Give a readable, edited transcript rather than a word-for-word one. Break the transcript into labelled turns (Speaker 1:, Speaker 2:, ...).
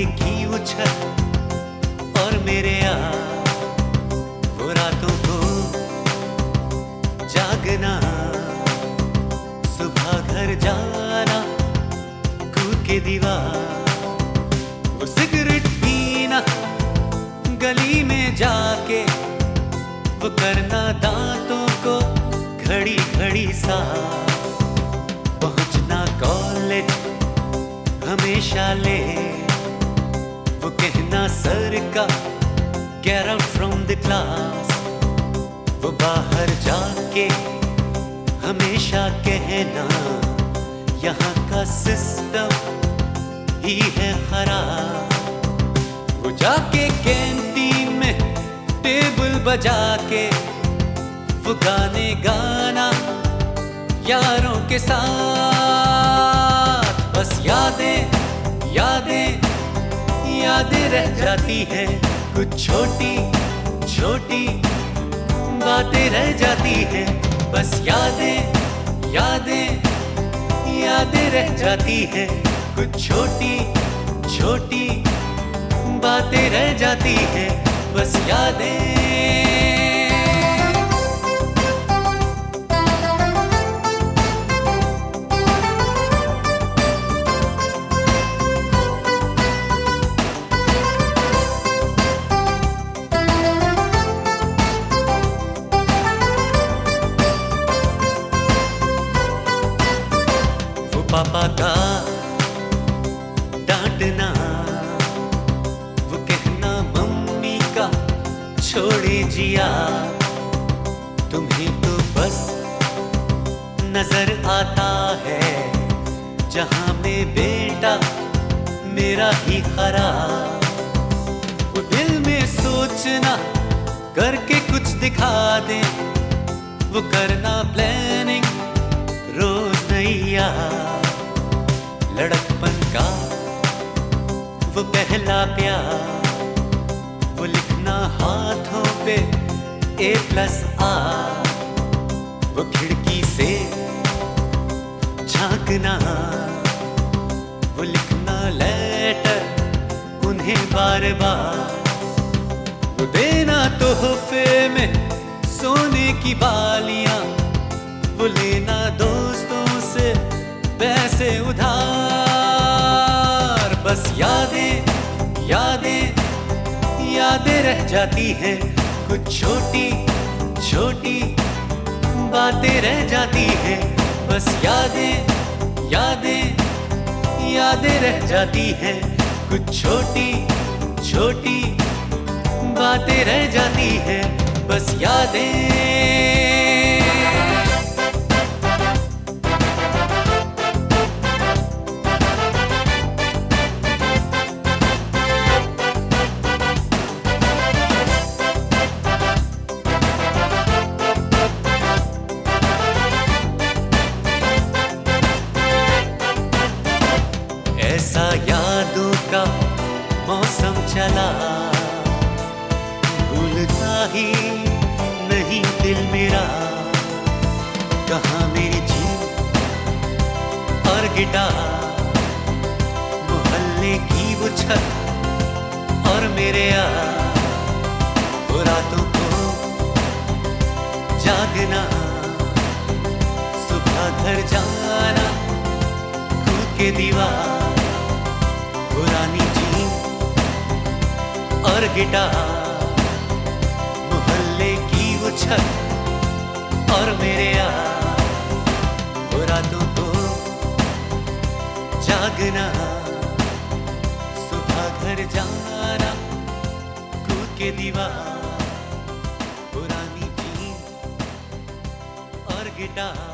Speaker 1: मोहल्ले की वो छत और मेरे वो रातों को जागना, सुबह घर जाना, कूद के दीवार, वो सिगरेट पीना गली में जाके, वो करना दांतों को घड़ी घड़ी साफ, पहुंचना कॉलेज हमेशा ले, वो कहना सर का get out from the class, वो बाहर जाके हमेशा कहना यहाँ का सिस्टम ही है खराब, वो जाके कैंटीन में टेबल बजा के वो गाने गाना यारों के साथ, बस यादें यादें यादें रह जाती है, कुछ छोटी छोटी बातें रह जाती है, बस यादें यादें यादें रह जाती है, कुछ छोटी छोटी बातें रह जाती है, बस यादें। पापा का डांटना, वो कहना मम्मी का छोड़े जिया, तुम्हें तो बस नजर आता है जहां में बेटा मेरा ही खराब, वो दिल में सोचना करके कुछ दिखा दे, वो करना प्लानिंग रोज नैया, लड़कपन का वो पहला प्यार, वो लिखना हाथों पे A+R, वो खिड़की से झांकना, वो लिखना लेटर उन्हें बार बार, वो देना तोहफे में सोने की बालियां, वो लेना दोस्तों से पैसे उधार, बस यादें यादें यादें रह जाती हैं, कुछ छोटी छोटी बातें रह जाती हैं, बस यादें यादें यादें रह जाती हैं, कुछ छोटी छोटी बातें रह जाती हैं, बस यादें। ऐसा यादों का मौसम चला, भूलता ही नहीं दिल मेरा, कहाँ मेरी जीप और गिटार, मोहल्ले की वो छत और मेरे वो रातों को जागना, सुबह घर जाना, कूद के दीवार, पुरानी जीप और गिटार, मोहल्ले की वो छत और मेरे वो रातों को जागना, सुबह घर जाना, कूद के दीवार, पुरानी जीप और गिटार।